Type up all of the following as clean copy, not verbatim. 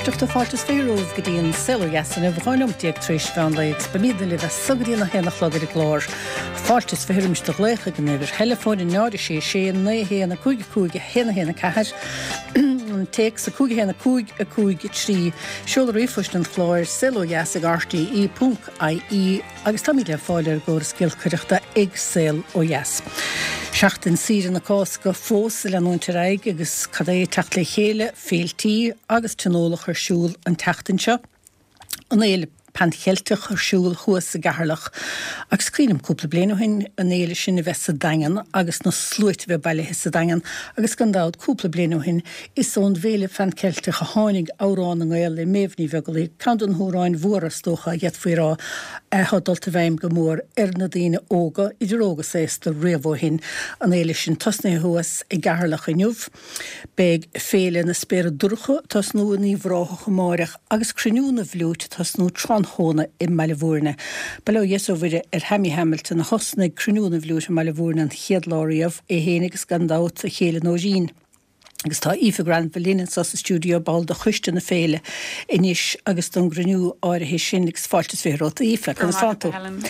Isteach do fáiltas féróh go dtíon sellarheasan a bhhainm diaagtrééis bhean leid ba míad le bheith sugadíí na héna chlogad I glár. Fáiltas fehirimiste lécha go neidir telefóin in náidir sé na héna cúige héna caiir teach sa cúige héna cúig trí siúlar ífuist an chláir sellarheas ag RTE.ie agus tá míle fáilir gur scilcuireachta ag sel ó dheas. Seachtain sír na cás go fós le nóintear aig agus cadé techt le chéile féiltí agus tenólach ar siúl an teachtainse. An éile panchéilteach ar siúl chuas sa gaharlach agus scrínim cúpla bliana hin an éile sin bheith sa dagan agus na slúit bheith bailithe sa dagan agus gandád cúpla bliana hin is ón bhéle panchéilteach a hánig árán an gáil le méhní bhegaí candan hóráin mhór stócha ghet faoirá hadalta bhaim go mór na daine óga idir ógus ésta riamhó hin an éile sin tasna thuas I gaharlach inniuh beag féle na spéir durcha tas nó ní bhrácha chomáireach agus cruniúna bhlút tas nó hóna I Malivúrne. Below jesóvide Hemi Hamilton a hosnig cruniúna bhlút in Malivúrne an chiadláíomh hénig gandát a chéile nóín. Agus tá Aoife Grant Berlin sa studio ball de chuiste na féile inis agus don gruniú áirithe sinnigs fáiltas féróta Aoife chun fátu.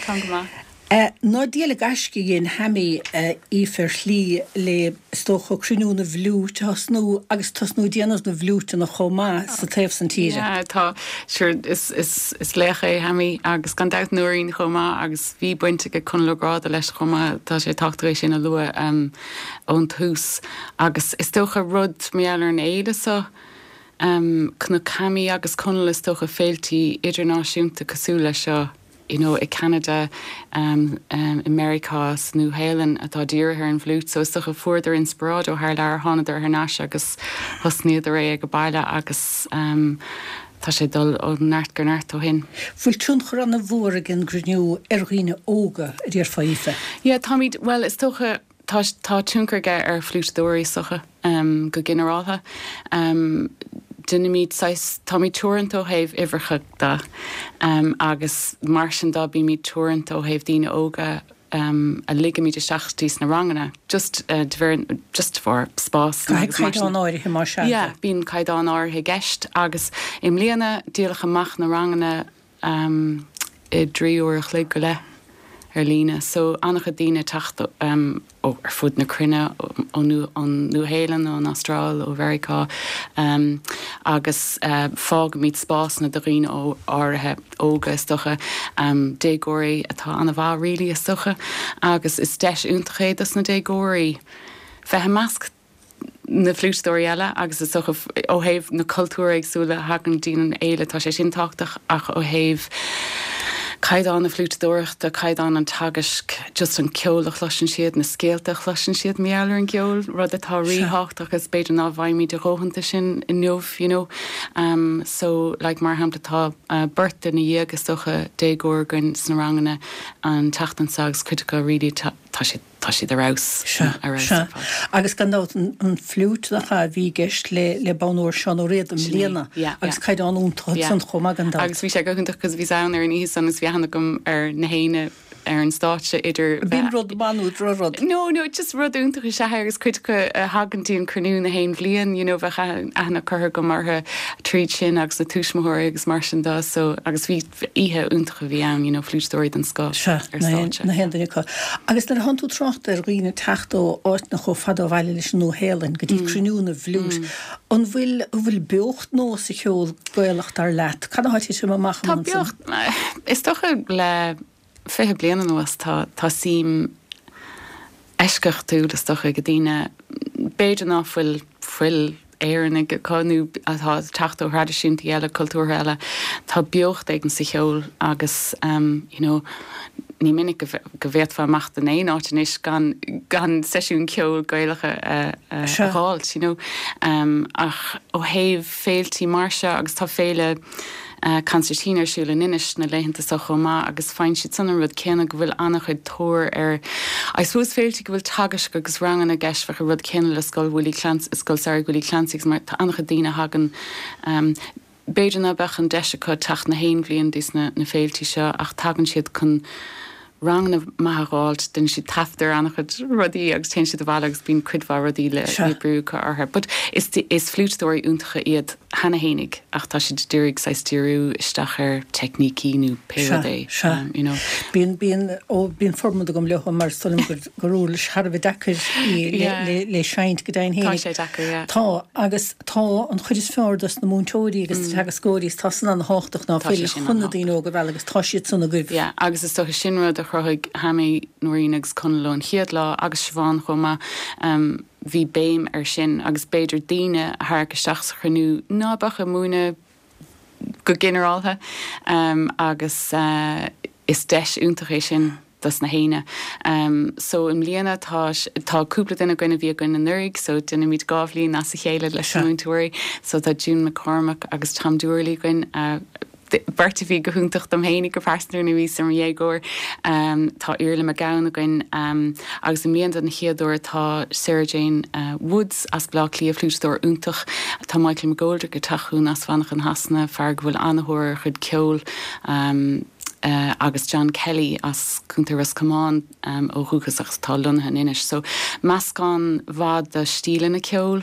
Ná díala gasci gin hemi Aoife slí le stócha cruniúna bhlút agus tasnú déananas na bhlúta na chomá sa taobh san tíre. Tá sure is lécha hemi agus gandát nuirín chomá agus bhí buinte go chunlagráda leis chomá tá sé táchtaréis sin na lua ón tús agus is tócha rud méallar an éile sa cna cami agus chunla is tócha féiltí idirnáisiúnta cosúla seo I Canada, America, New Zealand, atá dír her an bhlút, so is toch a fuarder inspirad ó haar lear hánadar her náis agus hosníad ré ag go baile agus tá sé dul ó nárt gur nárt ó hin. Fuil tún chur an na bhór gin gruniú ghine óga dír fáife? Ja, Támid, well, is toch a tá túncarge flútdóirí socha go generáltha. Dynamid sais Tommy Torrento have iverchagda agus marsin da bí mi Torrento have dina óga a ligamid seachtís na rangana just for spás. Caidán áirithe mar se. Yeah, bín caidán áirithe gceist agus im líana díalach amach na rangana I 3 uair chlig go le. Lína, so annach a díine tacht ar fud na crinne an New Zealand an Austral ó America agus fág míid spás na doghine ó áirithe óga is stocha dégóirí atá anna bhá rilí is stocha agus is deis úntachéad as na dégóirí bheithe measc na flútdóirí eile agus is stocha ó thaobh na cultúra agsúla hagan dín éile tá sé sin táchtach ach ó thaobh Caidán na flútdóireachta, caidán an tagasc just an ceolach chluisin siad na scéalta chluisin siad meallar an ceol rud atá rítheacht agus beidir ná bhaimí de róhananta sin in nuamh, you know. So, like mar hampla tá berta na dhéag is socha dégóir gon sna rangana an tachtan sags critica really tá si de rás. Agus gandát an flút a bhí geist le banúir seán ó réad an líana agus caidán únta san chomá gandát. Agus bhí sé gogantach cos bhí saon ar an níos an is bhíhanana gom ar na héine ar an stáitse idir... Bhín rud banú rud? No, just rud úntacha sé agus critica hagantíon cruniú na hain bblion, you know, bheith ana chutha go martha tríd sin agus na túismóthir agus mar sin dá, so agus bhí ihe úntacha bhí am, you know, flútdóirí den scá ar stáitse. Na hendaine chu. Agus nar hanú trocht ar ghine techt ó áit na cho fad ó bhaile leis New Zealand go dtí cruniúna bhlút. An bhfuil beocht nó sa cheol gaelacht ar leat. Can háití sem amach an san? Tá beocht. Is tócha le fithe bliana nuas tá sim eisceach tú is tócha go dtíine beidir ná fuil éanna go cáinú atá teacht ó tradiisiúntaí eile cultúra eile tá beocht ag an sa cheol agus you know ní minic go bhéad fá amach den éon áitis gan seisiún ceol gaelacha háilt, you know. Ach ó thaobh féiltí mar se agus tá féile concertínar siúla inis na leitheanta sa chomá agus fáin siad sanna rud céanna go bhfuil annach chuid tóir ar I suppose féiltí go bhfuil tagasc agus rangan a gceist fecha rud céanna le scoil sair gúlí clansaigh mar tá annach a dtíine hagan beidir na bechan deise chu tacht na hain bblion dís na féiltí seo ach tagann siad chun rang na maithráilt den si taftar annach rudí agus te si bhla agus bín cuidhá rudí le brúcha orthe. But is flúteúirí úntacha iad hena hénig ach tá si dúrig sa stúrú istachar technicíú PhD. Bín formú gom lecha mar stolim goúil Harbh dechar le seinint go dain hénig. Tá agus tá an chuidir feardas na múntóirí agus tegus scóirís tá san an háach ná féile chuna daí ó go bhil agus tá siad sanna goibh. Agus is stocha sinrad a chuig haí nóínagus chunlón chiad lá agus sibháin chuma hí béim sin agus beidir daine thgaisteach chunú nábacha múna go generalthe agus is deis úntaéis sin das na héine. So im líana táúpla duna goine bhí goine nurig, so duna míid gábhlíí na sa chéile leis múntúirí, so tá June McCormack agus Tom Dúirlí goin Berta bhí go húntacht am hénig go fersú na ví sem dhégóir tá uirla me gaan goin agus im líon an chiaadúir tá Sarah Jane Woods as blá lí a flúteúir úntaach tá Michael McGoldrick go taún as fannach an hasna fear bhfuil anthúir chud ceol agus John Kelly as Cúntaras Cumán ó chuchasach tá lunhan inis. So meascán bhd de stíle na ceol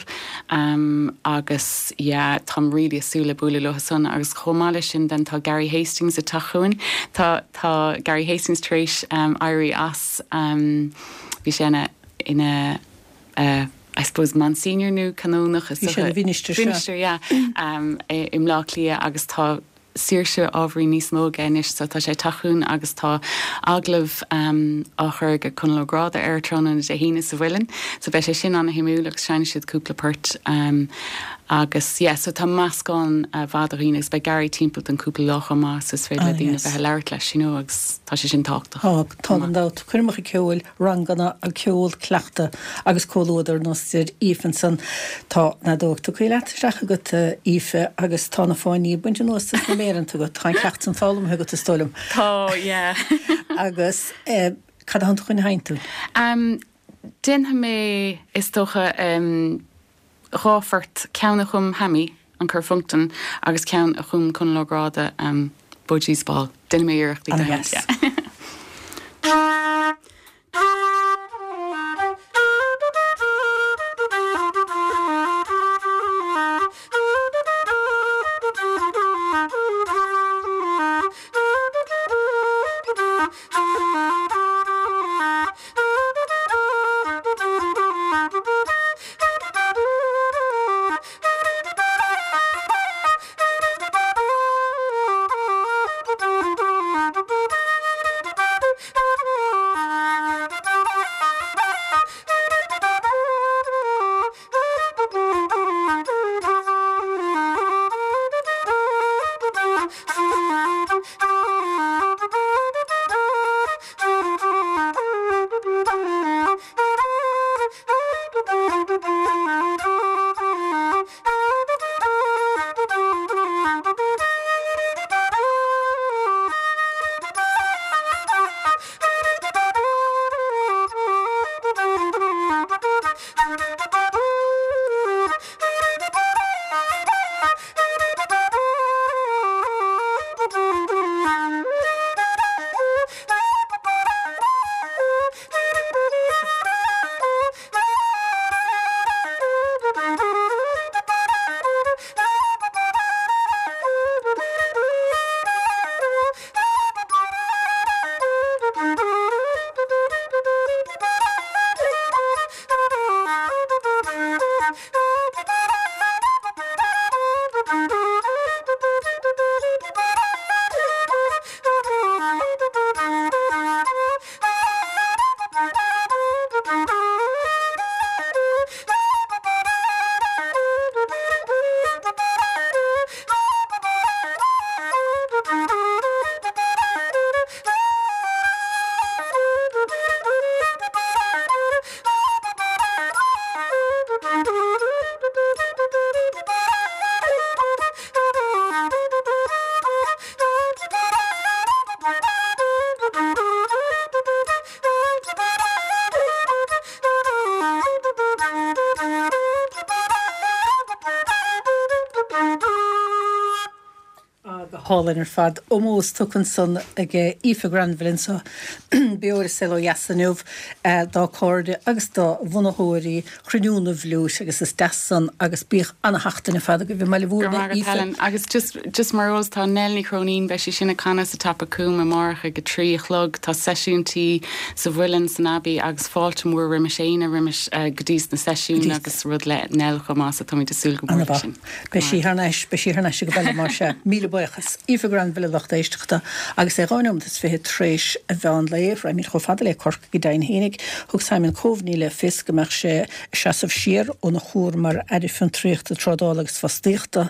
agus tam ri asúla búla lehasan agus chomáile sin den tá Gary Hastings a tachuin. Tá Gary Hastings trééis airí as bhí séna ina I suppose man senior nu canónach is Vinister im lá lia agus tá Saoirse ábhrí níos mó géis so tá sé taún agus tá aglah á chur go chunlóráda airtrán an de híine sa bhfuilin, so bheith sé sin anna himúach sein siad cúplapert agus so tá meascán bhadaínas be Gary timppla an cúpla lácha más is féile dína bheith leir leis sin agus tá sé sin táachta. Tá an dát chuirmacha ceúil ranganna a ceúil cleachta agus cóúidir nó siad Ífanson tá na dóachta chuile reacha go Ífe agus tána fáinní buinte nó méanta go tá cecht an fálam thu go a stolam. Tá agus cad an chuin haintú. Dinne mé is tócha ráfart ceanna chum hamí an chur functan agus cean a chum chun láráda budgísbal. Dinne mé iirecht hálan fad ómós tucan san ag Aoife Granville so beor selo jasanúh dá códe agus dá bhunathóirí chruúna bhlúis agus is desan agus bích anna hachtainna fad go bhí meile bhúna Helen agus just marrós tá nelní chronín be sinna canna sa tapa cúma marcha go trí chlog tá seisiúntí sa bhfuilin san abí agus fáilte mór riime séna riime godís na seisiún agus rud le nelcha más a tomí desúil go mar sin. Be sí harneis go bail mar se míle buchas. Aoife Granville lecht éisteachta agus é gáinm is fé tréis a bhean léh ra mí cho fada le corc go dain hénig thug Simon Coveney le fis goach sé seaamh siar ó na chór mar fan tríochtta trodálagus fastíochta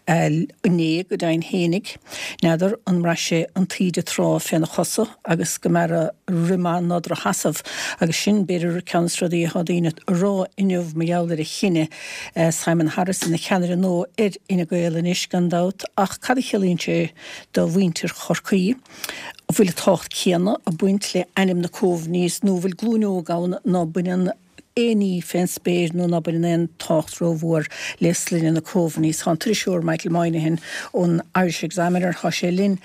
né go dain hénig. Neidir an mar sé an tíide trá féna chosa agus go mar a rimán nádra hasamh agus sin beidir ceanstradí hadíine rá inmh meáir a chinine Simon Harris na cheanir nó ina goile is gandát ach cad chelíonn sé do bhaintir chorcaí a bhfuil tácht céanna a buint le anim na cóhníos nó bhfuil glúneó gáin ná buinean éí féin spéir nó na buinean táchtróhór leslinn na cóhníos há tríisiúr Michael Moynihan ón Irish Examiner há sé linn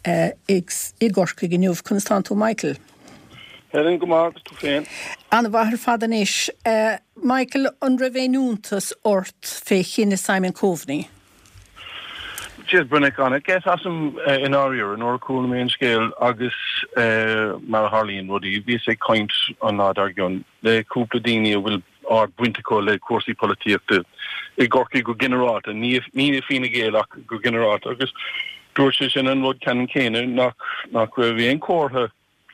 i gorca gniuh Constantú Michael. Helen go mar tú féin. Anna bhar fadan is Michael an ravéúntas ort fé chinine Simon Coveney. Just brunne an guess asum in áir an orcúil main scéil agus mar Harlíonn rudí bhí sé coint an nádargion le cúpla daoine bhfuil ár buinteá le cuasaí polítíochta i gcorcaí go generát a ní fina géal ach go generát agus dúir sé sin an rud cean céine nach raibh bhí an cótha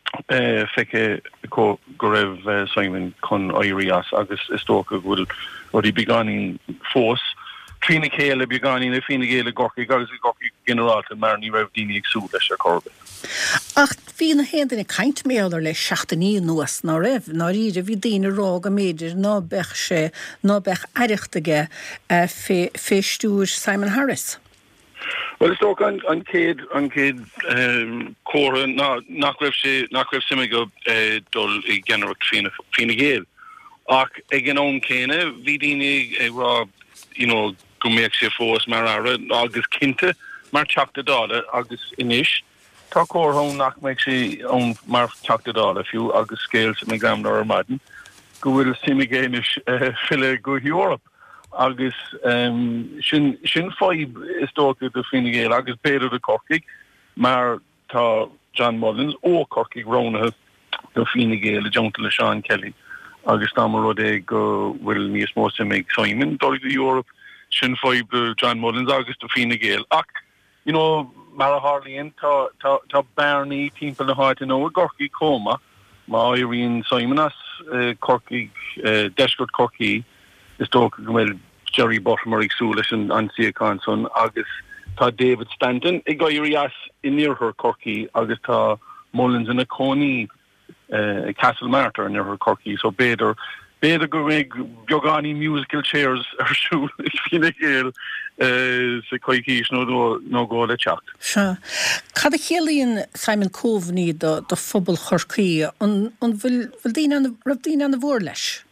feice go raibh Simon chun éirí as agus is tócha bhfuil rudí beganín fós trína chéile beganín le fina géile gorcaí agus i gcorcaí generáta mar ní raibh daoine ag súil leis a corbe. Ach bhí na héanana caint méallar le 16 nuas ná raibh ná ríidir bhí daoine rág a méidir ná bech sé ná bech aireachtaige fé stúr Simon Harris. Well, it's ook an céad córa nach raibh simime go dul i gceanach fina géal. Ach ag an ón céine, bhí daoine rá go méid sé fós mar ara agus cinnte mar teachta dála agus inis. Tá cór nach méid sé ón mar teachta dála fiú agus scéil sa na gamna ar maidin. Go bhfuil simime géanis fille go Europe. Agus sin fáib is tócha do fine géal agus péidir de corcaig mar tá John Mullins ó corcaig rónathe do fine géal a Jonta le Sean Kelly agus tá mar rud é go bhfuil níos mó simig Simon dóigh do Europe sin fáib do John Mullins agus do fine géal ach mar a Harlíonn tá bearnaí timpeall na háite nó a gorcaig cóma má éiríonn Simon as corcaig deisgurt corcaí is tócha go bhfuil Jerry Bottomer ag súil leis an siacán son agus tá David Stanton ag gairí as i níorthar corcaí agus tá Mullins in a Coney Castle Martyr in níorthar corcaí so béidir go méid beagání musical chairs arsúil is fine géal sa coicís nó go le teacht. Se. Cad a chéalaíonn Simon Coveney do phobal chorcaí an bhfuil daoine an bhór leis?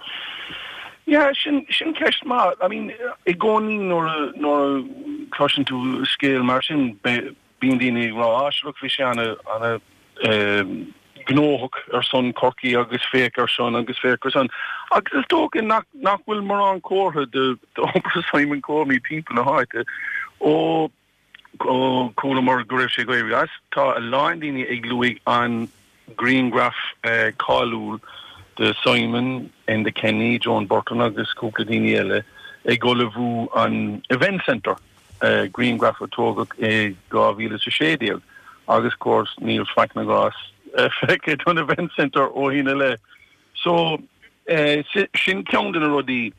Yeah, sin ceist má. I mean, I gcónaí nor cloisian tú scéal mar sin bíon daoine rá áisiúach bhí sé anna gnóthach ar son corcaí agus féic ar son agus féic ar son. Agus is tócha nach bhfuil mar an cótha de obair Simon Coveney timpeall na háite ó cóla mar go raibh sé go éirí as tá a láin daoine ag luigh an Greengraph cáúil de Simon and the Kenny, John Burton agus cúpla daoine eile ag go le bhú an event centre Greengraph tógach ag 2016 agus córs Neil Feicknagas feice an event centre ó hína le. So sin ceann den a rudí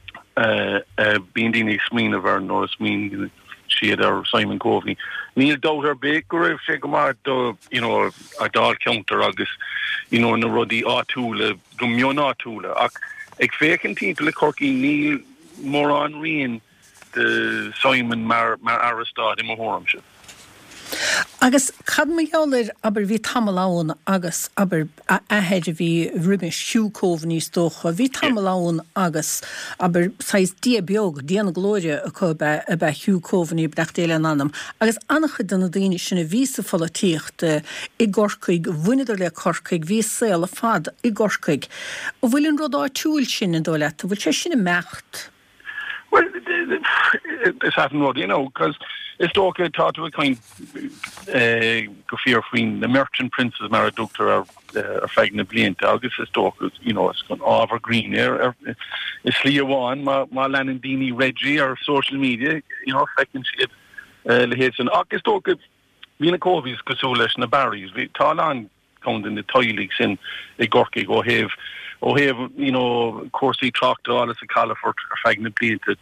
bíon daoine smín a bhar nó smín siad ar Simon Coveney. Níl dótar bé go raibh sé go mar do a dá counter agus na rudí áúla go mion áúla ach ag fécinn timpeall le corcaí níl mór an rion de Simon mar arastad i mo hórmse. Agus cad mé geáir aber bhí tamláin agus aber ahead bhí rimis siúcóh níos dócha, bhí tamláin agus aber sais diabeog díana glóide a chu a bheith siúcóhní brechtéile anam. Agus annach duna daine sinna vísa folatíocht I gorcaig bhuiidir le corcaig ví saoil a fad I gorcaig. ó bhfuiln rud á túúil sin in dóile, bhfuil sé sinna mecht. Well, it's happened, because it's talking to a kind go fear between the merchant princes mar doctor or fagna blint August is talk it's gone over green there it's Leowan ma Landini Reggie or social media second shit le hits and August talk Vina Covies Casulish na Barry's we talan count in the toilets in a gorky go have Corsi Tractor all as a colour for fagna blint to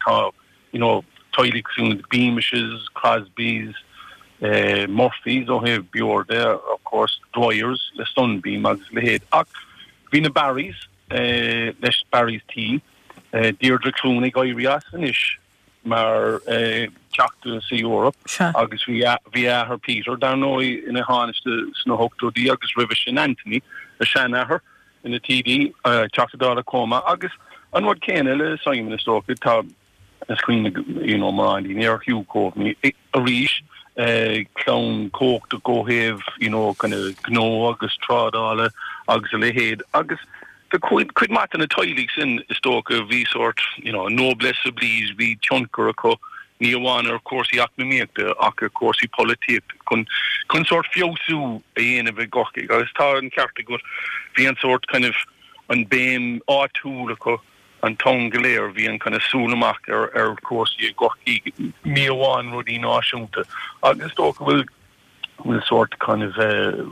toilets in the Beamishes, Crosby's, Murphy's, have Bjord there, of course, Dwyer's, the Sunbeam, as the head. Vina Barry's, Les Barry's tea, Deirdre Clooney, Irias, and Ish, Mar, Chacta, see Europe, August via her Peter, down in a harness to Snowhawk to the August Rivish and Anthony, the Shanaher, in the TD, Chacta Dala Coma, August, and what can Simon is talking about. As Queen, Mirandi, near Hugh Cove, me a reach, clown coke to go have, kind of gno, August trod all, August head, August the quid mat in the toilets in stoke of V sort, noblesse oblige, V chunker, Neowan, or Corsi Acmemic, the Acker Corsi politic, kun sort fiosu, a of a gorky, I was tired and cartigot, V sort kind of on beam or two, an tongue glare bhí kind of súlamach ar cuasaí gorcaí míomháin rudí náisiúnta. Agus tóca bhfuil sort kind of,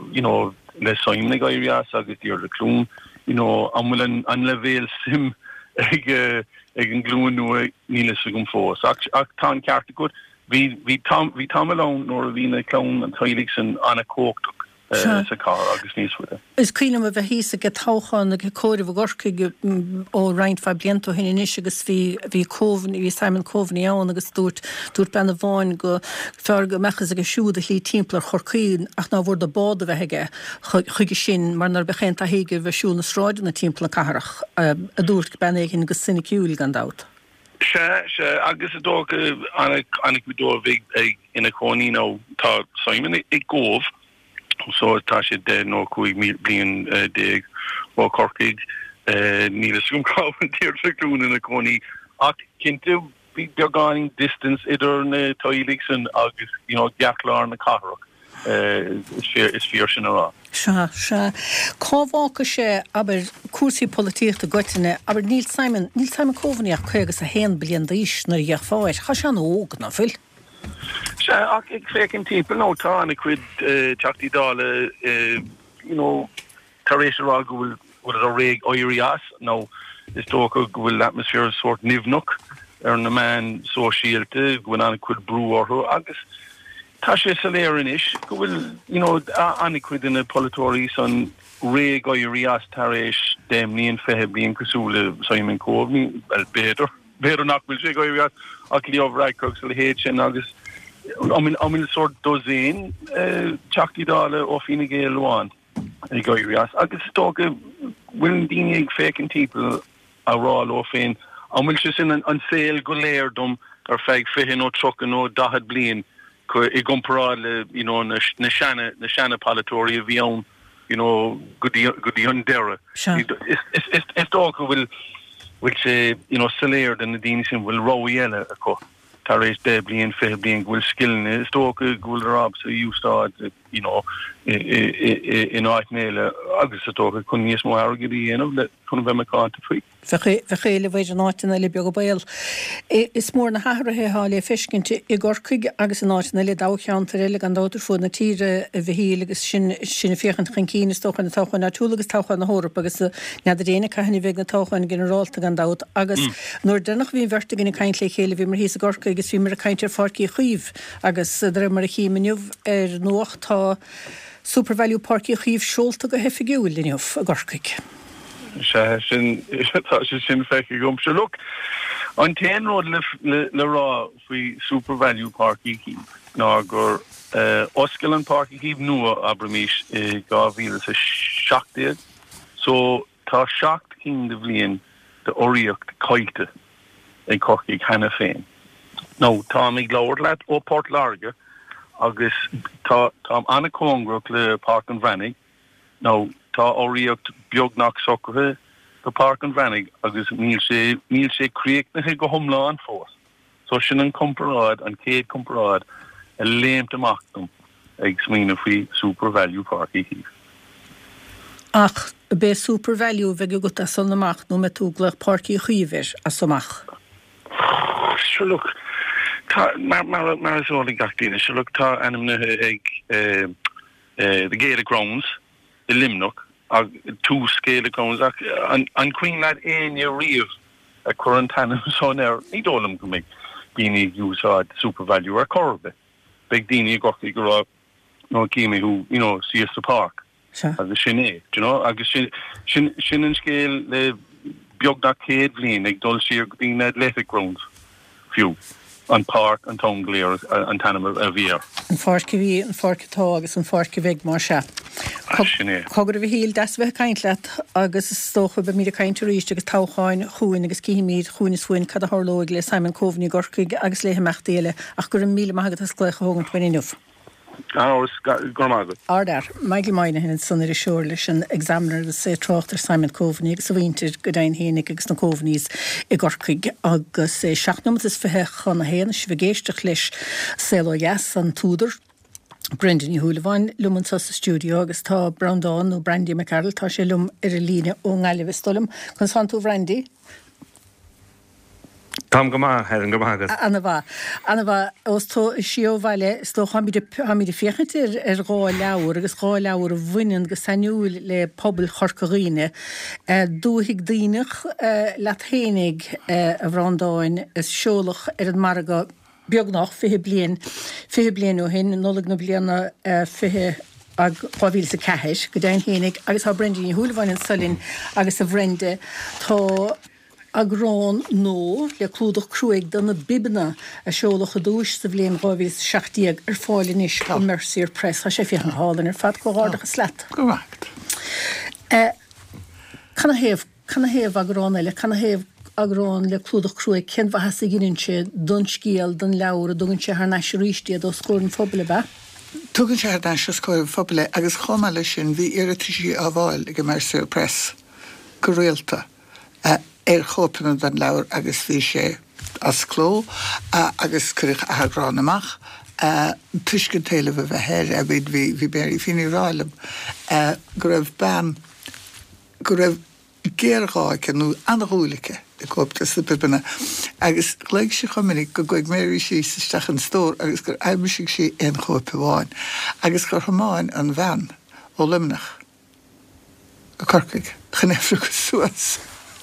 le Simon Irias agus Deirdre Clooney, an bhfuil an levéil sim ag an glúin nua nílas a gom fós. Ach tá an cearta go, bhí tam alone nor a bhína clown an toilets an anna cóchtach. Sa car agus níos fuide. Is cuilam a bheith híos a go táchan a go cóirh gorcaig ó Ryan Fabliento hin inis agus bhí Simon Coveney ann agus dúirt benna bháin go fear go mechas a go siúd a hlí timpplair chorcaín ach ná bhór de bád a bheitige chuige sin mar nar bechéint a héige bheith siúna sráid na timpplair caharach a dúirt benna hin agus sinna ciúil gan dát. Se agus a dóg annig go dóibh ina choní ná tá Simon ag gómh so tá sé de nó chuig blion déag ó corcaig nílas gom cáhan Deirdre Clooney na coní ach cinnte bhí beagán distance idir na toilets an agus geachlár na caharach is fear sin ará. Se cábhácha sé aber cuasaí polítíochta goiteine aber Níl Simon Coveney ach chuigus a héan blion d'aois nar dheach fáir cha se an óg na fuil. Ach ik fecin people no tá na quid chachti dála taréis rá go bhfuil a réig Irias no is tóca go bhfuil atmosphere sort nivnuk na man sosialte go bhfuil anna quid brú orthu agus tá sé saléir inis go bhfuil anna quid in a politóí san réig Irias taréis déimlíon fehe blion cosúla Simon Coveney better nach bhfuil sé Irias ach líomhreicrug le héad sin agus Amil sort dozén chachti dála ó fina géal luáin ag Irias agus tóga bhfuil daoine ag fécin people a rá ó féin amil se sin an féil go léirdom ar feig fihin ó trocan ó dahad blian i gompará le na seanna palatóí a bhíon go dtí an deire. Is tóga bhfuil sé saléir den na daoine sin bhfuil róí eile a có. Taréis de blion fé blion bhfuil skillne tóca bhfuil rob sa úsáid in áitnéile agus a tóca chun níos mó airgeí dhéanamh le chun bheith meáanta faoi. Fechéile bhéidir náitina le beag go bail. Is mór na hathrathe hála fiscinnte i gorcaig agus an náitina le dácheantar eile an dáidir fud na tíre a bhíhí agus sinna féchan chincíine tóchan na táchain natúlagus táchan na hórap agus neidir réna caihanna bheith na táchain generálta gan dát agus nuair denach bhíon verta gina caiint le chéile bhí mar hí a gorcaig agus bhí mar a caiintear farcií chuomh agus dre mar a chiimeniuh ar nuach tá Supervalue Parky chief Schulta go heffigiúil inniuh a gorcaig. sin feici gom se look An 10 rod le ra fi Super Value Park iki na gur Oscalan Park iki nua abramish gavil is a shocked so ta shocked king de vlien de oriocht koite en kokig hanna fein. No ta mig glawr lat o Port Larga agus ta anna Congrok le Park and Vanig. No ta oriocht biognach sokre the Park and Vanig agus níl sé creek na go homla an fós. So sin an comparad an céad comparad a léim amachtum ag smína fi Super Value Park hí. Ach, be Super Value vege gut a son amach no met túglach parki chuiver a somach. So look, mar so lig gachtíine, so look ta animne ag the Gaelic Grounds, the Limnock, two scale grounds an Queen lad ein year riv a quarantine so there need all them can make being use Super Value or Corbe big dini goki go no kimi who see us the park as the Shine agus shin scale le biogna cade vlin ag dul sheer being athletic grounds few an park an tongler an tanam a vier an farke vi an farke agus an farke veg mar se Cogur vi híl das bheith kaintlet agus stocha be mí kaint ríist agus táchain chuin agus cíimiid chuin swin cad a harlóig le Simon Coveney gorcuig agus le mechtdéile ach gur an míle maigad as gleicha hogan 29. Ardar, Michael Maine hin sunna i seoir leis an examiner agus sé trochtar Simon Coveney agus a bhaintir go dain hénig agus na Coveneys i gorcuig agus sé seachnum is fethe chana héana si bhgéisteach leis Celo Yes an túdar Brendan Húleváin luman sa studio agus tá Brandán ó Brandy McCarroll tá sé lum ar a líne ó ngáile stolum chun santú Brandy. Tam go má an go mágus. Anna bha os tó sio bhaile sto hamide fiechint ar gá leabhar agus gá leabhar a bhainean go sanúil le pobl chorcaghine dúigh daoinech leat hénig a Bhrandáin is seolach ar an marga beagnach fihe blian ó hin nolig na bliana fihe ag pávíl sa ceis go dain hénig agus ha Brendan Húleváin an solin agus a bhrende tá agrán nó le clúdach cruig dan na bibna a seolach a dúis sa bblion rávíl 60 ar fáilin is a Mercier Press ha sé fiach an hálan ar fad go hardach a slat. Correct. Can a héh agrán eile, can a héh agrán le clúdach cruig cén bha has ginn sé don scíal don leabhar a dúgann sé haar neis ríistí a do scórin fóbile ba? Tugann sé haar neis scórin fóbile agus chomá lei sin bhí irití a bháil ag Mercier Press go réalta chópanna den leabhar agus bhí sé as cló agus chuirich a agrán amach tuiscin téile bh bheith a bhíd bhí béirí finí ráilem go raibh ban go raibh géarghá nó anhúlacha i cópta sa bibina agus léig sé chominnig go goig méirí sí isteach an stór agus gur aimisigh sí an chópa bháin agus gur chamáin an bhean ó limnach go corcaig chanéfra go suas.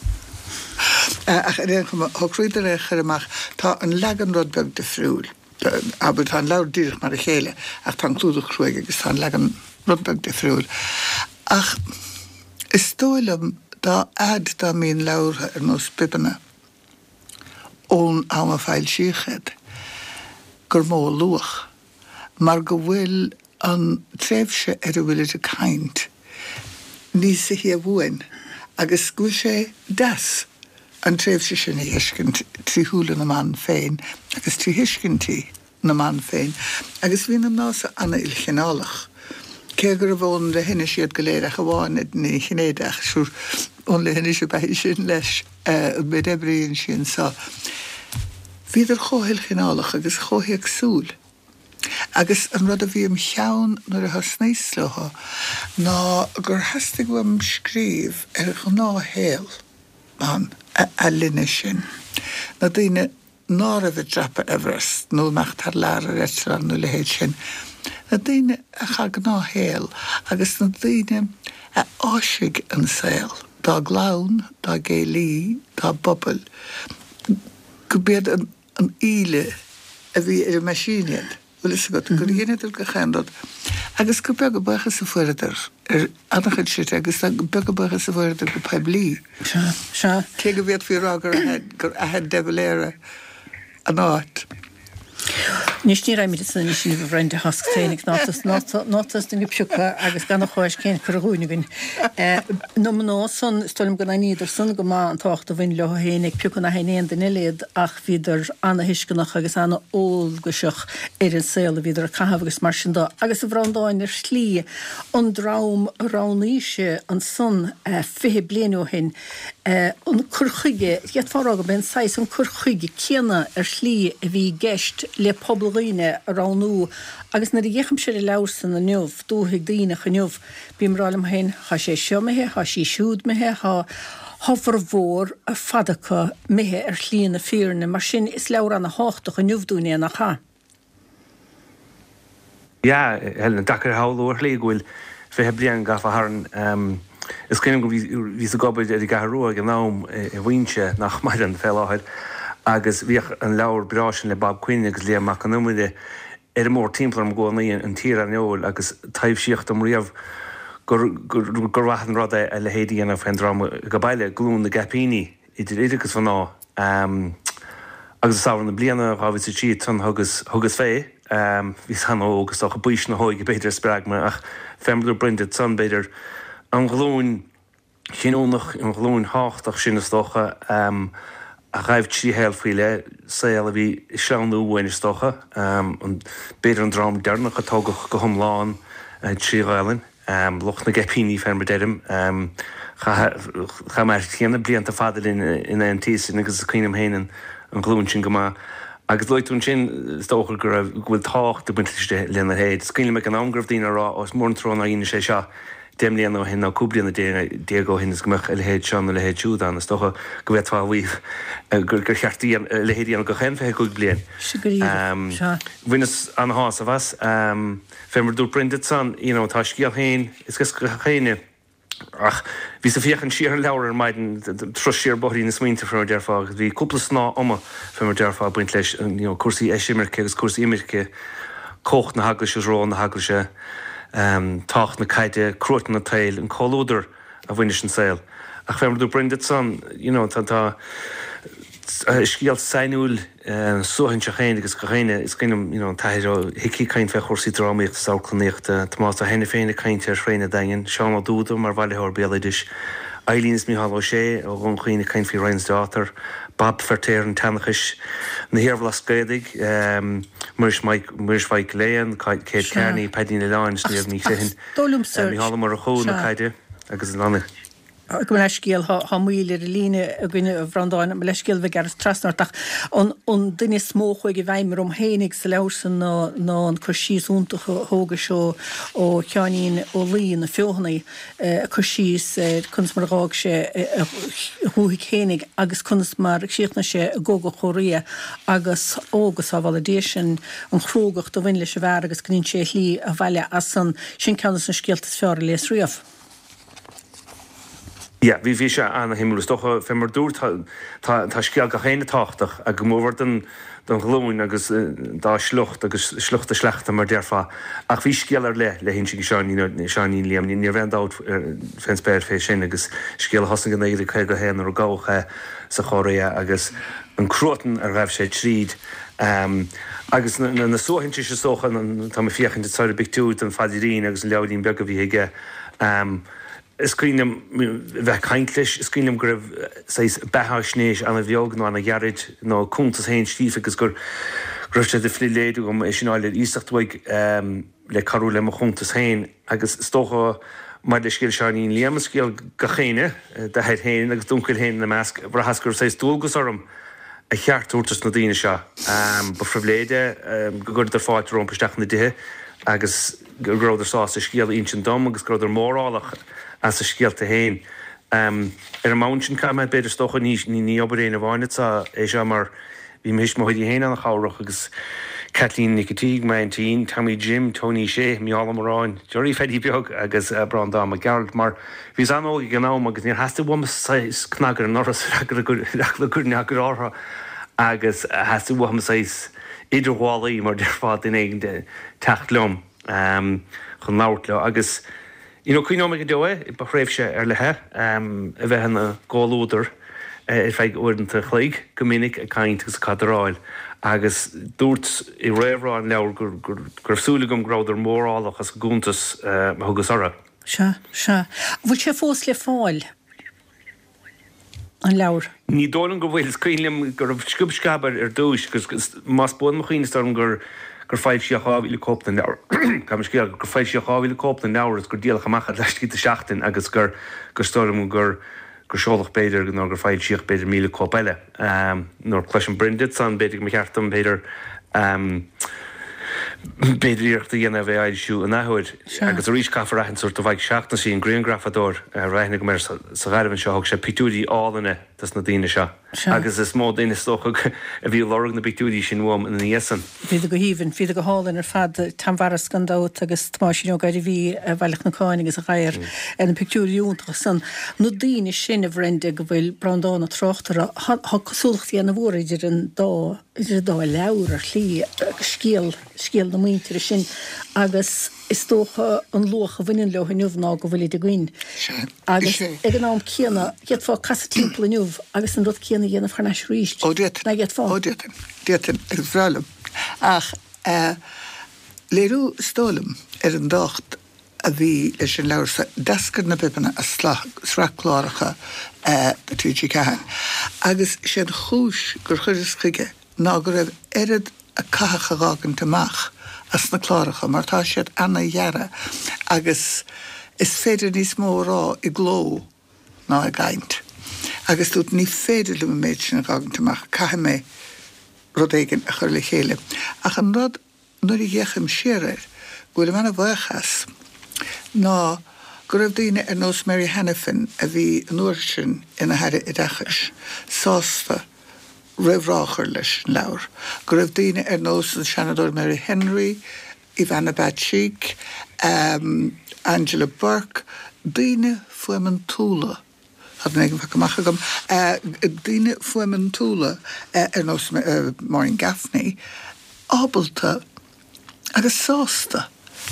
Ach réon chríidir é chuireach tá an legan rodbeg de friúil aber tá leabhar díirich mar a chéile ach tá clúdach cruig agus tá legan rodbeg de friúil. Ach is tóilem dá dá míon leabhartha ar nó bibina ón am a fáil síochéad gur mó luach mar go bhfuil an tréimhse ar a bhfuil a caint níos sa hí a bhuain agus gúil sé das an tréimhse sin a hiiscint tríthúla na man féin agus tríhiiscintí na man féin agus bhí am nása anna ilchinálach cé gur bhón le hinne siad go léir a bháin ní chinéideach siúr ón le hinne se behi sin leis be debríonn sin sa. Bhíidir chóthil chinálach agus chóthaíag súl. Agus an rud a bhí am cheann nuair a thusnééisletha ná gur hastig bham scríomh ar go náhéal an a linne sin. Na daoine ná a bheith drapa Everest nó meach tar lear a réitran nó le héad sin. Na daoine a cha gnáhéal agus na daoine a áisiigh an saoil. Dá glán, dá géalaí, dá bobbal. Go bead an íle a bhí ar a maisínead. Well is got gur dhéanaidir go chendad agus go bega bucha sa fuidir annachid siit agus bega bucha sa fuidir go peblií. Se. Cé go bhéad fí gur ahead devaléire an áit. Níos ní raimid san ní sin bhreinte hascténig nátas na gipsiúcha agus gan chois cén chuúnigin. No nó san stolim go níidir sun go má an tácht a bhain le hénig piúchan na hénéon den iléad ach híidir anna hiiscannach agus anna óilgoiseach ar an saola híidir a cahabhagus mar sin dá. Agus a bhrandáin ar slí an drám ráníise an sun fithe blianú hin an curchuige, get far aga ben 6 an curchuige céanna ar slí a bhí geist le poblghine aránú agus na dhécham sé lesan a neomh dúthaigh daoine chu neomh bím rálam hain há sé seomathe, há sí siúd methe, há hofar mhór a fadacha methe ar slíon na fíorne mar sin is leabhar an na háchtach a neomhdúine nach cha. Ja, Helen, dakar háúir lé gohfuil fé blian gaf a haran is céim go ví a gobeid a gaharú an nám i bhaointe nach maid an felláid agus bhíoh an leabhar brásin le Bob Quinn agus le amach an numide ar mór timpplair am ggónaí an tír an eol agus taobh síocht am riamh gur wahan rud a le héadaí anna fendrám go baile glún na gapíní idir idirgus fan ná agus saoir na bliana ráhid sa tíad tan thugus fé hís han ógus a buis na hóig beidir spráag me ach fembliú brindid san beidir an glún chinúnach an glún háchtach sinna stocha a raibh tí héil faoile saoil a bhí seanú bhaine stocha an beidir an drám dearnach a tógach go thomláin tríáilin loch na gapíní fermar deirim cha mar chéanana blianta fadal in an tísin agus cuiinem héanaan an glún sin go má agus leitún sin stochar gur bhfuil tácht do buinte lena héad. Scuile me an angrah dína rá os mór an trón a dhéine sé seo déimlíon ó hin á cúblianna déagó hinnas gomach le héad seán le héad siúd an stocha go bheith táhaíh gur chearttaí le héadíon go chéimfethe go blian. Bhuinas an hás a bheas fémar dú brindid san tá scíal héin is go chéine ach bhí sa fiochan siar an leabhar maidin tro siar bothí na smaointe fé dearfá agus bhí cúpla sná ama fémar dearfá buint leis cuasaí éisimirce agus cuasaí imirce cócht na haglaise rá na haglaise tácht na caiide cruúta na tail an choúidir a bhaine an saoil. Ach fémar dú brindid san tá scíal sainúil suhann se chéine agus go chéine is cinnam taid hicí caiin fe chósaí ráíocht saochnaíocht tá a hena féinna caiinte ar fréine dain seán á dúda mar bhailethir béidir Eilíns mí halló sé ó gon chuoine caiin fí Reinsdátar Bob fertéir an tanachis na hiarhlas gaidig muris bhaid léan céad cearnaí pedína láin sníomh ní chéhin mí halló mar a chó na caiide agus an annach. Go leiscéal ha muíir líne a gine bhrandáin me leiscéal bheith gar trasnartach an duine smóchuig i bhaimar hénig sa lesan ná an chusíúnta thóga seo ó cheanín ó líon na fiohannaí chusís chuns mar rág sé thuigh chénig agus chunas mar siachna sé góga choria agus ógus a validation an chrógacht do bhain leis a bhar agus gnín sé lí a bhaile as san sin ceannas an scialtas fear leis riamh. Ja, bhí se anna himúlas docha fémar dúr tá scial go chéine táchtach a go móhhar den glóin agus dá slucht agus sluchta sleachta mar dearfá ach bhí scialar le hinn si seaní líam ní bhendát fenspéir fé sin agus scial hosan gan éidir chu go héan ar gácha sa choréa agus an cruútan ar raibh sé tríd agus na sóhaintse se sochan tá fiochan de sáir bictúd an fadirín agus an leabhdín bega bhí ige is cuiinem bheith caiintlis, is cuiinem gur betha snéis anna bheog nó anna ghearid nó cúntas héin stíf agus gur sé de fliléadú go é sináil ísachthaig le carú le mo chuntas héin agus stocha mar de scéil seanín líam scéal go chéine de heid héin agus duncail héin na measc brahasgur sé dúgus orm a cheartúirtas na daine seo ba fribléide go gur ar fáid rompaisteach na dithe agus gróidir sá sa scéal intin dom agus gróidir mórálach as a scialta héin. Ar a mountain cam beidir stocha ní obair a bháine é se mar bhí mis mo chuidí héine an cháireach agus Kathleen Nicotíg, Maintine, Tommy Jim, Tony Shea, Miala Moráin, Jory Feddy Beog agus Brandam a Gerald mar bhís anóí gan ná agus ní heasta bham knagar an noras gur átha agus heasta bham idirhálaí mar deirfád in éigen de techt lom. chun náirt le agus cuiine me go dóe I ba réifse lethe a bheit hena gáúidir feig uanta chléig gomininic a caiint agus cadráil agus dúirt I réhrá an leabhar gursúla gom gráidir mórálach as gúntas thugus ara. Se. Bhfuil sé fós le fáil an leabhar. Ní dólan go bhfuil scrílim gur scubscabar dúis gus más bun mo chuoinestarm gur fáil sé cháhíle cópla leabhar. Ca scéal gur fáil sé cháhíle cópla leabhar gur díal chamachcha leis cí seachtain agus gur stom gur seolach beidir gur fáil síoch beidir míle cópeile. Nóir chluis an brindit san beidir me cheartm beidir beidiríocht a dhéana bheith ailisiú an nahuiid agus a rís cafarachan suirt a bhaid seachna sí an Greengrafador raithnig mar sa gairbhann seo thug sé pitúdí álanna tas na daine seo. Agus is mó daine stocha a bhí lorg na pitúdí sin bhm in níosan. Bhí go híhann, bhí go hálan ar fad tamhara scandát agus táisiú gaidir bhí bhealach na cáin agus a gaiir an picúíúnta san. No daine sin a bhrende go bhfuil brandána trochtara ha cosúlachtaí an bhór idir an dá leabhar ar chlí scéal na muintear sin agus is tócha an locha bhainn le nuhná go bhfuil de gcuin. Agus ag an nám céanna get fá casa timppla nuh agus an rud céanna dhéanamh charneis ríist. Na get fá. Déan ag bhrálam. Ach léirú stólam ar an dácht a bhí leis an leabhar dascar na bibanna a sreachláiricha túidí cean. Agus sé an chúis gur chuidir chuige ná gur raibh airad a cacha gágan tamach as na chláiricha, mar tá siad anna dhearra agus is féidir níos mó rá I gló ná a gaint. Agus dút ní féidir le méid sin a gágan tamach caiha mé rud éigen a chur le chéile. Ach an rud nuair I dhéachim siarir bhfuil mena bhachas ná gur raibh daoine ar nós Mary Hannafin a bhí an uair sin ina heire I dachas sásta raibhráchar leis an leabhar. Go raibh daoine ar nós an seanadóir Mary Henry, Ivana Batchik, Angela Burke, daoine fuaman túla. Had an éigen bhacha gom. Daoine fuaman túla ar nós Maureen Gaffney, ábalta agus sásta.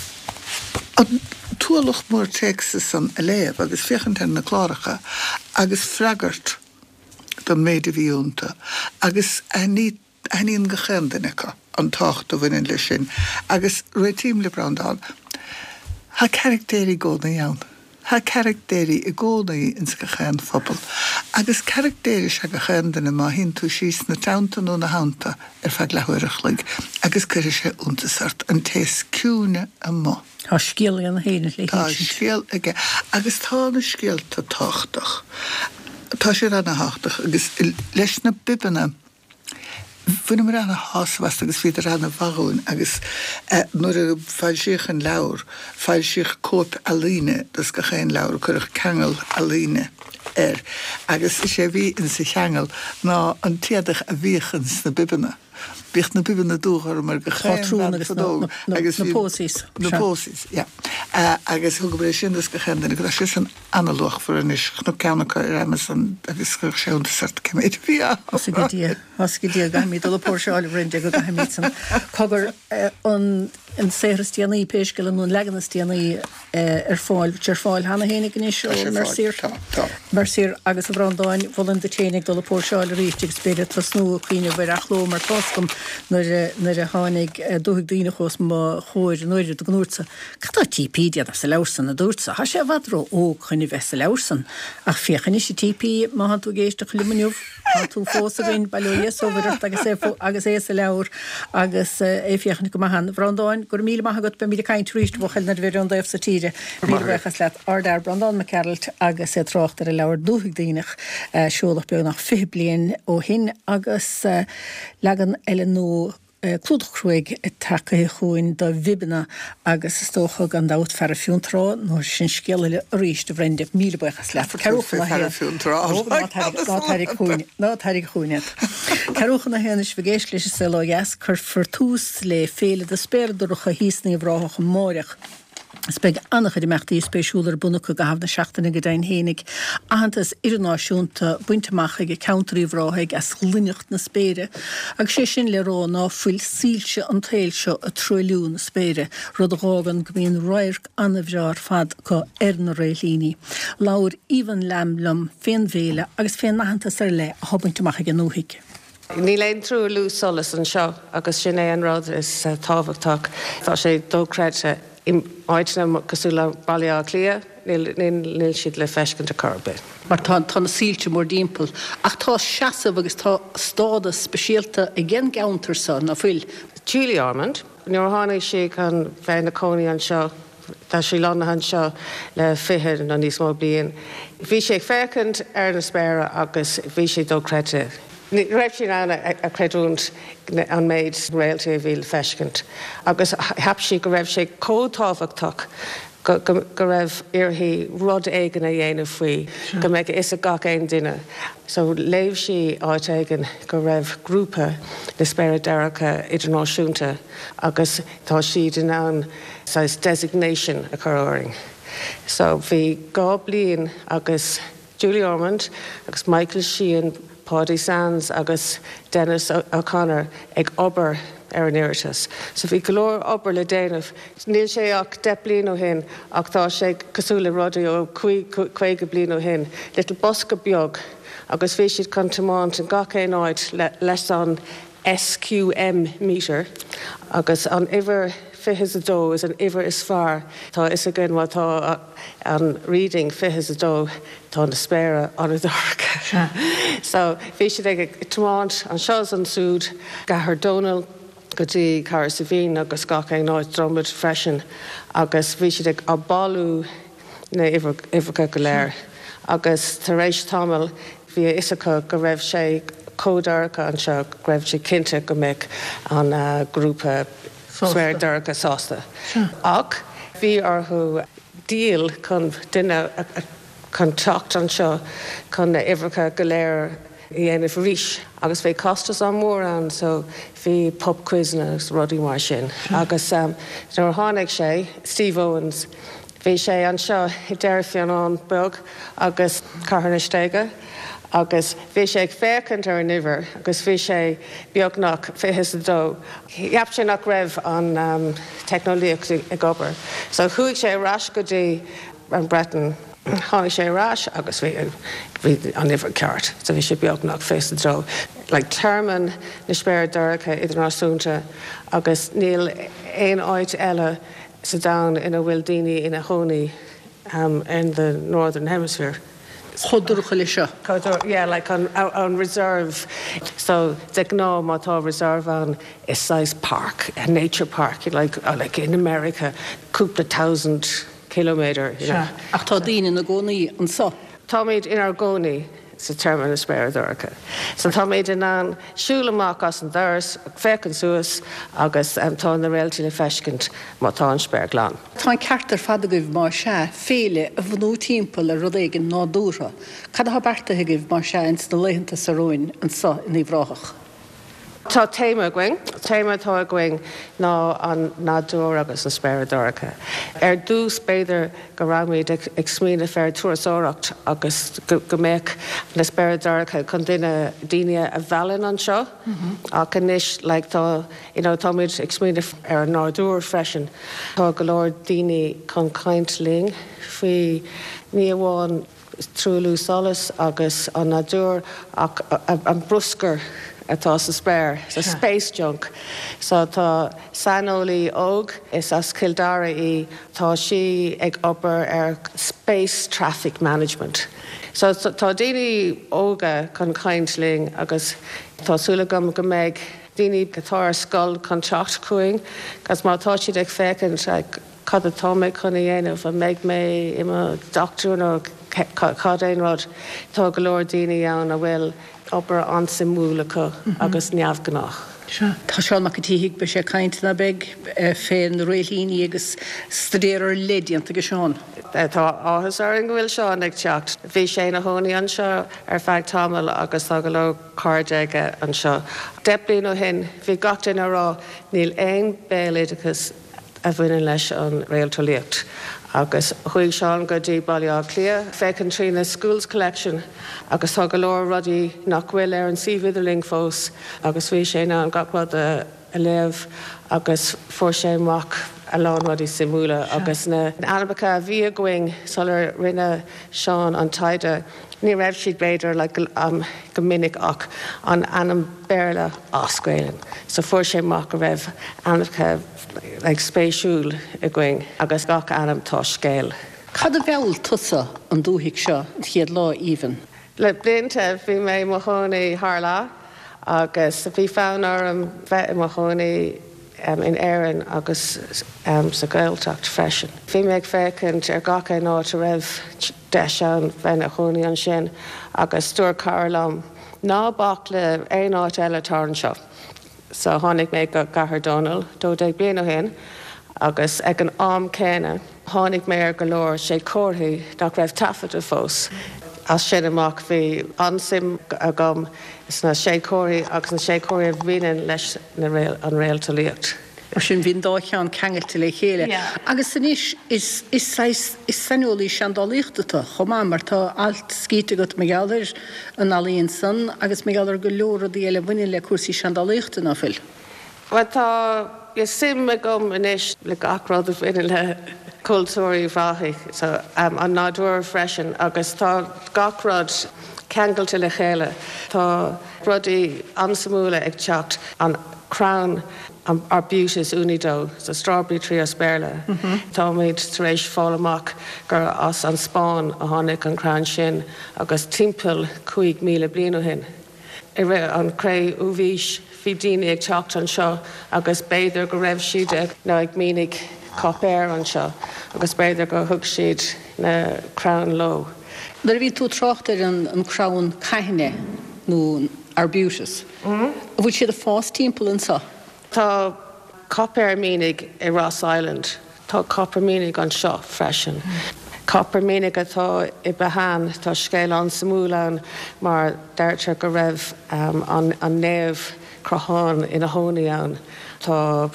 Túlach mór Texas an a léamh agus fiochantain na chláiricha agus freagart don méide bhíúnta, agus aníon go chendannacha an tácht a bhainn lei sin, agus réitím le brandán. Tá charactéirí góna ann. Tá charactéirí I gónaí ins go chéan phobal. Agus charactéirí se go chendanna má hinn tú síos na tauntaú na hánta ar feag lehuiireachlig, agus chuir sé úntasart an tééis ciúne a má. Tá scéal an héine le. Tá scéal aige, agus tá na scéalta táchtach. Tá sé ranna háach agus leis na bibanna bhuiine mar ranna hásvast agus bhí ranna bhaún agus nuair a fáil siach an leabhar, fáil siach cóp a líne dus go chéin leabhar chuirich cheangal a líne agus sé bhí in sa cheangal ná an tiadach a bhíchans na bibanna. Bích na bibanna dúchar mar go chéin agus na pósís. Na pósís, ja. Agus thug go sin dus go chéin go sé an analoch for an is nó ceannacha ar Amazon agus go séúnta sart cemid bhí. Hoscadí gaimí do Portáil rinde go gaimí san cogur an séhirtíanaí péiscail an leganastíanaí ar fáil hana hénig in is mar sír agus a brandáin bhfuil de ténig do Portáil ríteigh spéidir tá snú chuoine bhar achló mar toscom nuair a tháinig dúigh daoine chus má chóir an nuidir do gnúrsa. Catá TP a sa lesan a dúrsa. Tá sé bhadró ó chuine bheith sa lesan ach fiochan is TP má han tú géiste chlumineúh tú fós a bhain bailúias óhairt agus é sa leabhar agus é fiochan go maithan brandáin gur míle maithagat be míle caiint tríist bhchail na bhir an daobh sa tíre míchas leat ardar Brandán McCarrolt agus é trochttar a leabhar dúigh daoinech seolach beag nach 5 bliain ó hin agus legan eile nó clúdachcruig take chuin do bhibanna agus istócha gan dát fer a fiúntrá nó sin scéile ríist bhrende míle buchas le. Ná chuine. Ceúchan na héanais bhgéis leis se leas chur fortús le féle de spéirúcha hísnaí bhráthach móireach. Speg annach di mechttaí spéisiúlar buna go gahafna seachtainna go dain hénig ahantas internanáisiúnta buinteach ag counteríomhráig as linneocht na spéire, ag sé sin le rá ná fuil sílse an tailseo a trilliún na spéire, rud agágan go bhíon roiirc anmhrear fad go na réilíní. Laur Ivan Lamlum féin bhéle agus féin nahantas le a hobuinteach ag an nóhiig. Ní léon trú lú solas an seo agus sin é an rád is táhachtach. Tá sé dócréide im áitna cosúla bailá clia, níl siad le feiscint a carbe. Mar tá na sílte mór dímpel, ach tá seasamh agus tá stáda speisialta i gcén gauntar sa na fuil. Julie Ormond, nuair tháinig sé chun bheith na cónaí an seo, tá sí lána an seo le fiche na níos mó bliain. Bhí sé feicint na spéire agus bhí sé dócréide. Raibh sin anna a creidúnt an méid réaltaí a bhíl feiscint. Agus heap sí go raibh sé cótáhachtach go raibh iarthaí rud éigean a dhéanamh faoi, go mbeidh is a gach éon duine. So léamh sí áit éigean go raibh grúpa na spéire dearacha idirnáisiúnta agus tá siad in an designation a choráing. So bhí gá bliain agus Julie Ormond agus Michael Sheehan, Paddy Sands agus Dennis O'Connor ag obair an iiritas. So bhí golóir obair le déanamh, níl sé ach 10 bliain ó hin ach tá sé cosúla rudaí ó 5 bliain ó hin. Little bosca beag agus bhí siad contamáint an gach éon áid leis an SQM meter agus an iver fihis a dó is an iver is far. Tá is a gin wat tá an reading fihis a dó tá na spéire an a dark. So bhí siad ag tomáint an seos an súd gahar Donal go dtí Cara Savine agus gach éon áid dromid freisin agus bhí siad ag a balú na ivercha go léir. Agus tar éis tamil bhí isacha go raibh sé códarcha an seo go raibh sé cinnte go mbeidh an grúpa swear darcha sásta. Ach bhí orthú díal chun duine chun teacht an seo chun na ivercha go léir i dhéanamh ríis agus bhí costas an mór an so bhí pub quiz-na agus rudaí mar sin. Agus nuair tháinig sé Steve Owens bhí sé an seo i deirfián an beag agus carthairna stéige agus bhí sé ag fécint ar an iver agus bhí sé beagnach fihis a dó. Heap sé nach raibh an technolíocht ag obair. So chuaigh sé rás go dtí an Breton. Tháinig sé rás agus bhí an iver ceart. So bhí sé beagnach fihis a dó. Like terman na spéire dearacha idirnáisiúnta agus níl éon áit eile sa down in a bhfuil daoine ina chónaí in the Northern Hemisphere. Chodúcha lei seo. Yeah, like on reserve. So de gná mátá reserve an is size park, a nature park, like in America, cúpla 1,000 kilometre. Ach tá daoine na gcónaí an sa. Tá méid in ar gcónaí sa termine na spéire dearacha. So tá méid in an siúlamach as an doras, fécinn suas agus tá na réaltaí le feiscint má tá an spéir glán. Tá an ceartar fada goibh mar se féle a bhnú timppla le rud éigen nádúra. Cad a berta goibh mar se ins na leihananta sa roin an sa in bhráthach. Tá téime going, téime tá going ná an nádúr agus na spéire dearacha. Dús beidir go raimid ag smína fear tuairteoireacht agus go mbeidh na spéire dearacha chun daine a bhealinn an seo ach inis le tá táid ag smína ar an nádúr freisin. Tá go leor daine chun caint ling faoi ní amháin trúlú solas agus an nádúr ach an bruscar atá sa spéir, sa space junk. So tá Sanolí óg is as Kildare í tá sí ag obair ar space traffic management. So tá daoine óga chun caintling agus tásúla go mbeidh daoine gotá scoil chun teacht chuing, gus má tá siad ag fécinn ag cad atá méid chun dhéanamh a méid mé imime doctorún ó cad éon rud tá go leor daoine ann a bhfuil obair an simúlacha agus neamhgannach. Tá seán mac tíigh be sé caiint na beg féin réilíní agus stadéar lédianta go seán. Tá áthas ar an bhfuil seán ag teacht. Bhí sé na hónaí an seo ar feadh tamil agus tá go le cáirdeige an seo. 10 bliain ó hin, bhí gach duine rá níl éon béalidechas a bhfuin leis an réaltalíocht. Agus chuig seán go dtí bailá clia fécinn trína Schools Collection agus tá go leor rudaí nach bhfuil ar an síomhidirling fós agus bhí sé ná an gachbhad a léamh agus fuair sé amach a lán rudaí simúla agus na Albacha bhí a going sal ar rinne seán an taide ní raibh siad beidir le go minic ach an anam béarla oscailen. So fuair sé amach go raibh Albacha like spéisiúil a going agus gach anam tá scéil. Cad a bheall tusa an dúhiigh seo chiad lá even. Le blianta bhí mé mo chónaí Harlá agus bhí fán orm bheith mo chónaí in Éireann agus sa Gaeltacht freisin. Bhí méid fécinn ar gach é áit a raibh deis an bheith na chónaí an sin agus dúir carlam ná bach le éonáit eile tarn seo. So tháinig mé go gahar Donal, dó ag bliana hen, agus ag an am céine, tháinig mé ar go leor sé cóthaí nach raibh tafad a fós. As sin amach bhí ansim a gom is na sé cóirí agus na sé cóirí a bhíanaan leis an réaltalíocht. Mar sin bhín dá cheann cheangailte le chéile. Agus san is sanolí seandáíochtta chomá mar tá alt scíte go meáir an alíonn san agus meáir go leor d eile bhaine le cuasí seandáíochtta na fil. Well tá is sim a gom inis le gachrád a bhíine le cultúirí bhraithaigh so an nádúir freisin agus tá gachrád ceangailte le chéile tá rudaí ansamúla ag teacht an crown Arbutus Unido, so Strawberry Tree Asperla. Tá méid taréis fáil amach gur as an Spáin a tháinig an crown sin agus timpeall 5,000 bliana hin. I ré an cré uvíis hí daoine ag teacht an seo agus béidir go raibh siad ná ag mínig copéir an seo agus béidir go thug siad na crown low. Dar bhí tú tráchtar an crown caiine nó Arbutus. Bhfuil siad a fás timpeall an sa? Tá copper mínig i Ross Island, tá copper mínig an seo freisin. Copper mínig atá i Behan, tá scéil an samúlan mar deirtear go raibh an néamh crochán ina hónaí ann, tá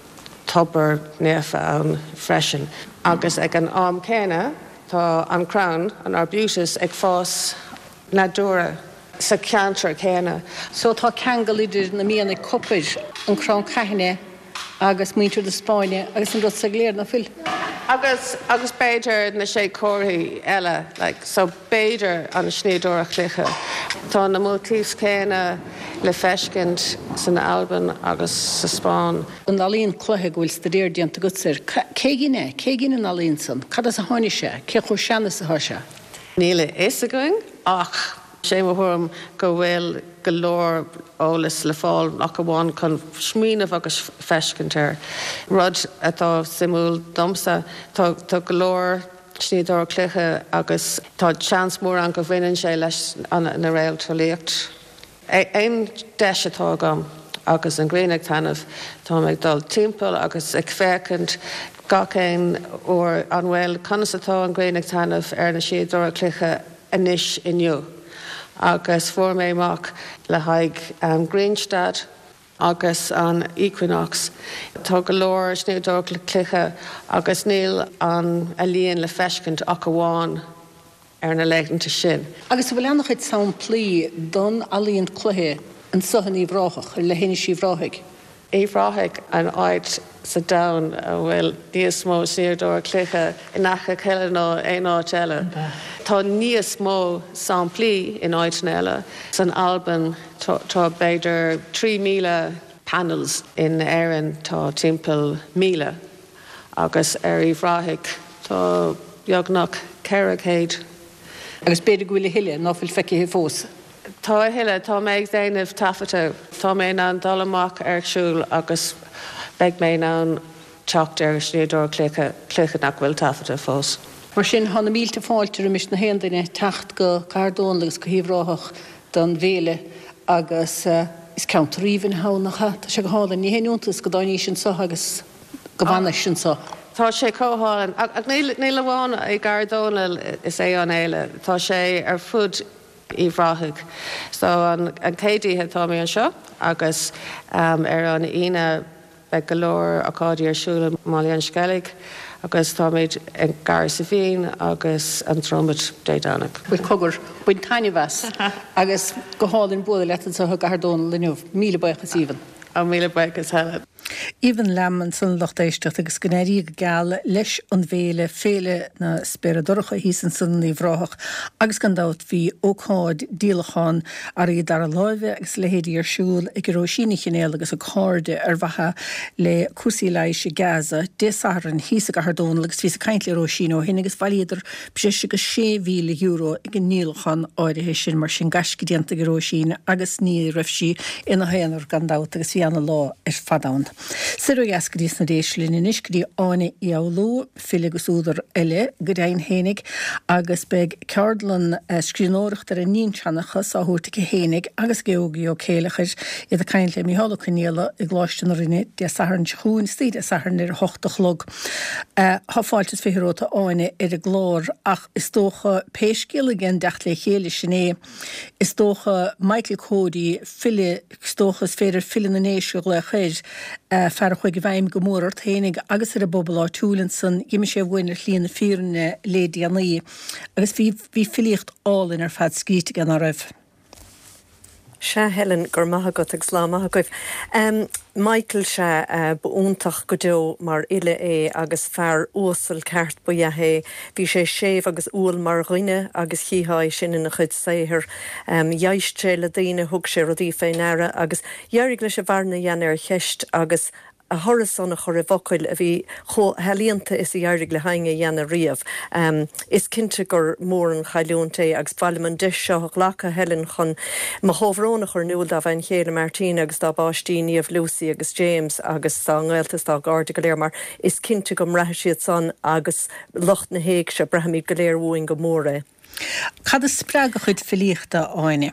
tobar néamh an freisin. Agus ag an am céine, tá an crown, an Arbutus ag fás nádúra sa ceantar céine. So tá ceangaidir na míana copid an crown caiine agus muintir de Spáine agus an rud sa léir na fil. Agus béidir na sé cóirí eile, so béidir an snéadúra chluiche. Tá na multís céine le feiscint san Alban agus sa Spáin. An alíonn chluthe bhfuil stadéir dianta gotsir. Cé gine an alíonn san? Cad as a tháinig sé? Cé chu seanna sa thise? Níle is a going ach sé mthúm go bhfuil go leor ólas le fáil nach go bháin chun smíanamh agus feiscintear. Rud atá simúl domsa tá go leor sníadúir cluiche agus tá chans mór an go bhaineann sé leis na réaltalíocht. Éon deis atá agam agus an Gréinne Tainmh tá méid dul timpeall agus ag fécint gach éin ó an bhfuil conas atá an Gréinne Tainmh ar na sníadúir cluiche inis inniu. Agus fuair mé amach le haig Greenstad agus an Equinox. Tá go leor sníadúir cluiche agus níl an alíonn le feiscint ach amháin ar na leighanta sin. Agus bhfuil annach chuid saon plí don alíonn cluthe an sohan í bhráthach le héine sí bhráthig. Í bhráthig an áid sa dain bhfuil níos mó sníadúir cluiche i nacha ceile nó éonáit eile. Tá níos mó samplí in áit eile san Alban tá beidir 3,000 panels in Éireann tá timpeall 1,000 agus ar í bhráthig tá beagnach 400. Agus beidir go bhfuil hiile ná bhfuil feici fós. Tá hiile tá méid déanamh tafata, tá mé an dul amach arsúil agus beag mé an teacht ar sníadúir cluiche nach bhfuil tafata fós. Mar sin hána mílte fáilte mis na héandaine techt go cardónlagus go híomhráthach don bhéle agus is count riomhan hánacha tá sé go hála ní héúntas go dáí sin sa agus go bhana sin sa. Tá sé cóáin ag níl bháin i gardónal is é an éile, tá sé ar fud í bhráthig. So an cédíthe tá mé an seo agus ar an ine be golóir acáidí arsúla mála an scalig, agus táid an gar sa bhín agus an trombit déidanach. Bhfuil cogur buin taine bheas agus go hálinn bula letan sa gardón leniu míle bachas íhan. A míle bachas heile. Even Lemon san lochtéisteach agus gnéirí gal leis an bhéle féle na speradorcha hísan san í bhráthach agus gan dat hí óáid díalachán ar í dar a láimhe agus lehéadí arsúil ag ró sína chinéal agus a cáde ar bhatha le cuasaí leiise Gaza désaran hísa a hardón agus ví a caiintli ró síno hin agus bhaíidir bse agus €6,000 ag an níalachan áirithe sin mar sin gasci dianta go ró sína agus ní raibh ina héanaar gan dat agus bhí anna lá ar fadán. Sirú jascadís na déislín in iscrí ána íálú filegus údar eile go daon hénig agus beg ceardlan scríóirecht ar a níonseannachas á thuirrta hénig agus geogaí ó céalachir iad a caiint le míhala chunéala i gláiste na rinne de saharn chuún stíad a saharn ar 8 log. Tá fáiltas firóta áine ar a glór ach is tócha péiscil gin decht le chéile sinné is tócha Michael Cody fille stóchas féidir fille na néisiú le chuir fer chuig bhaim go mórt hénig agus ar a bobbal á túlan san giimi sé bhhainir líana fíorne lédi anaí agus bhí filiocht álinn ar fad scíte gan a raibh. Se Helen gur maithagat ag slá maithagaibh. Michael se buúntaach go deo mar ile é agus fear úsal ceart buiathe bhí sé séh agus úil mar roiine agus chiáid sin in a chud séhir jaiste le daine thug sé rodí féin aire agus dhearrig leis a bharna dhéanaar cheist agus a thorasánna chur a bhocail a bhí helíonanta is i dhearrig le hainge dhéana riamh. Is cinnte gur mór an chailúnta agus bhaileman de seo lecha Helen chun má thóbhrónna chur nuúil a bhain chéile Martin agus dá báistíníomh Lucy agus James agus tá ghiltas tá gáda go léir mar is cinnte go mreithe siad san agus locht na héig se brehamí go léir bhuain go móra. Cad is sppraga chuid filíochta áine?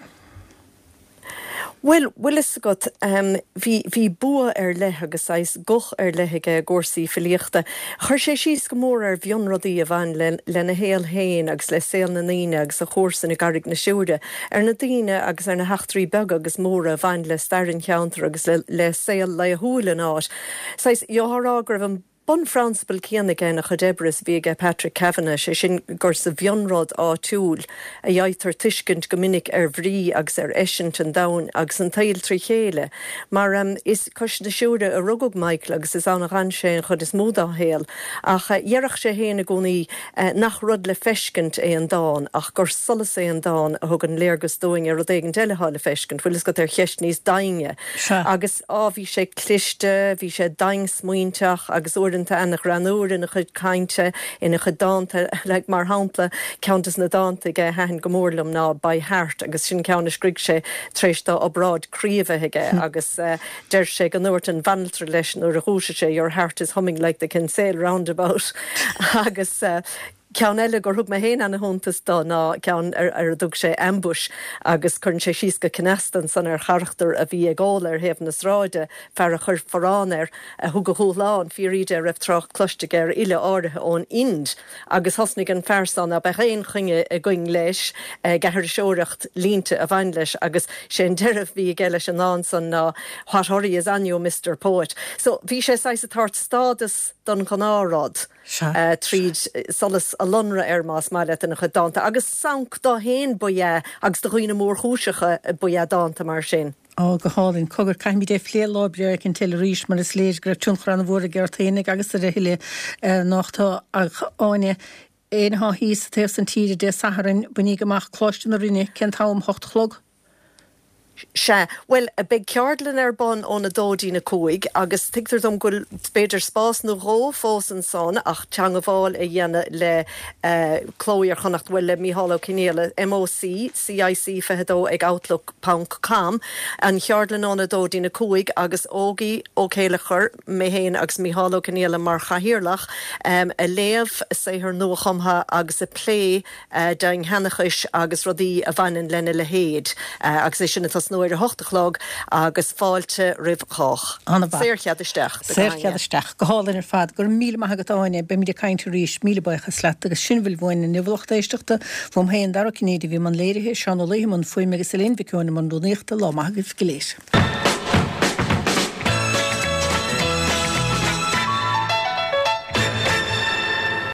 Well is got hí bua ar lethe agus sais goch ar letheige gcósaí filíochta. Chur sé síos go mór ar bhionrodí a bhain le na héal héin agus le saoal na naoine agus a chósan na garig na siúde. Ar na daoine agus ar na heachtarí beg agus mór a bhain le stairn cheantar agus le saoal le thuúla áit. Sais jothrágur an Bun Fransbal céanna a chudebras bhíige Patrick Kavanagh sé sin gur sa bhionrád á túúl a dheithtar tuiscint go minic ar bhrí agus ar eisint an dain agus an tail trí chéile. Mar is cos na siúre a rugog Michael agus is annach an sé an chud is mód á héal ach dhearach sé héna gúnaí nach rud le feiscint é an dáin ach gur solas é an dáin a thug an léargus dóing ar rud éigen deileá le feiscint bhfuil is go ar cheist níos dainge. Agus bhí sé cliste, bhí sé daing smuointeach agus annach ranúr in a chud cainte ina chud dáanta le mar hápla ceantas na dáanta ige hean gomórlam ná ba háart agus sin ceanna scrig sé tréis dá obrád críomheige agus deir sé an nuirt an vanaltra leis nuair a chúise sé your heart is humming like the Kinsale roundabout agus cean eile gur thug me héin anna húntas dá ná cean ar dug sé ambush agus chun sé síos go cinnestan san ar charachtar a bhí agáil ar héamh na sráide fear a chur forrán ar a thug go thuúláán fíríide raibh troch cloisteige ar ile áirithe ón Ind agus hosnig an fearsan a bechéon chuine a going leis gethir seoireacht línte a bhain leis agus sé an deireadh bhí ag eile an ná san ná whathorí is anniu Mr. Poet. So bhí sé sais a tart stádas don chanárad tríd solas a lonra ar más meile in a chud dáanta agus sank dá héin bué agus do chuoine mór chúisecha bué dáanta mar sin. Go hálinn cogur caiimi dé flé lábreir cin til ríis mar is léis greibh túnchran bhór a ggéirtainnig agus a riile nachtá áine éonthá híos a taobh san tíide de saharin buní goach chlóiste na rinne cin tám 8 chlog. Se, well, a big ceardlan ar bon ón a dódí na cóig, agus tigtar dom gwyl beidir spás na ró fós an son, ach teanga bháil a dhéana le clóir chonacht bhfuil le Mícheál Ó Cinnéala MOC, CIC fehedó ag Outlook.com, an ceardlan ón a dódí na cóig, agus ógaí ó céilechar mé héin agus Mícheál Ó Cinnéala mar chahiirlach, a léamh séhir nuachamha agus a plé daing henachis agus rodí a bhainan lenne le héad, agus é sin nuair a 8 chlog agus fáilte ribhchách. Séirchead isteach. Séirchead isteach. Go hálinn ar fad gur míle maithagat be míidir caiinte ríis míle baichas leat agus sin bhfuil bhain na nimhlochta éisteachta bhm héan dar cinnéad bhí man léirithe seán ó léhí man faoi megus a léon bhicúna man dúnéachta lá maithagah go léis.